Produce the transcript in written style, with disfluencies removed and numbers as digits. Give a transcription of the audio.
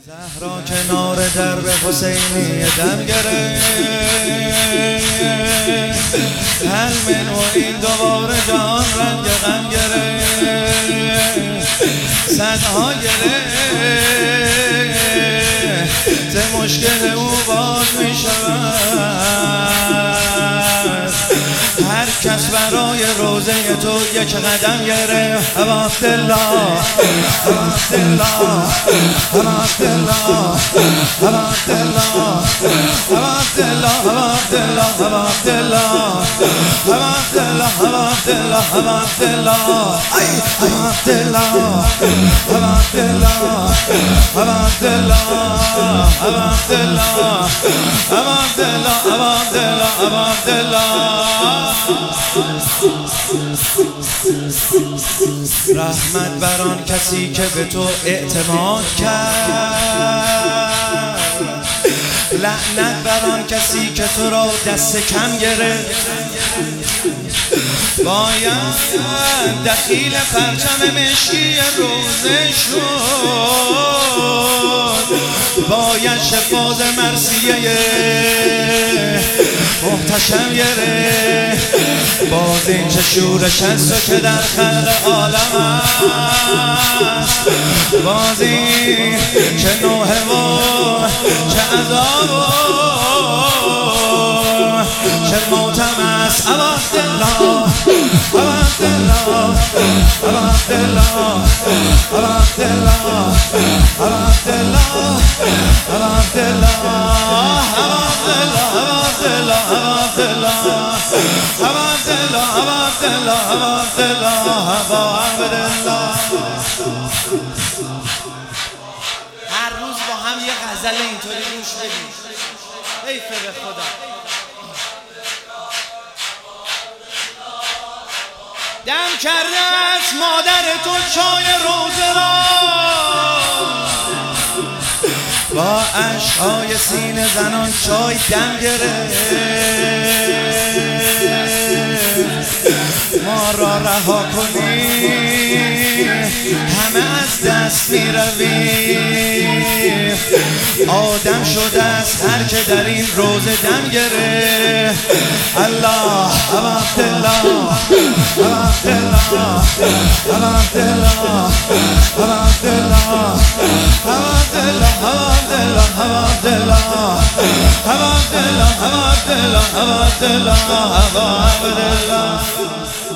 زهرا کنار درب حسینی دم گرفت حلمن و این دوباره جان رنگ غم گرفت صدها گرفت مشکل او باز می شود هر کس برای روزه تو یک قدم گرفت عبدالله عبدالله عبدالله عبدالله عبدالله عبدالله عبدالله عبدالله عبدالله عبدالله عبدالله رحمت بر آن کسی که به تو اعتماد کرد لعنت بر آن کسی که تو را دست کم گرفت باید دخیل پرچم مشکی روزه شد باید شفاز مرثیه محتشم گرفت باز این چه شورش است که در خلق عالم است باز این چه نوحه و چه عذاب و چه ماتم است عبدالله عبدالله عبدالله عبدالله هر روز با هم یه غزل اینطوری گوش بدیم حیف به خدا دم کرده است مادر تو چای روزه را با عشقهای سینه زنان چای دم گرفت ما را رها کنی همه از دست می رویم آدم شده است هر که در این روزه دم گرفت الله عبدالله عبدالله عبدالله عبدالله عبدالله عبدالله عبدالله عبدالله عبدالله عبدالله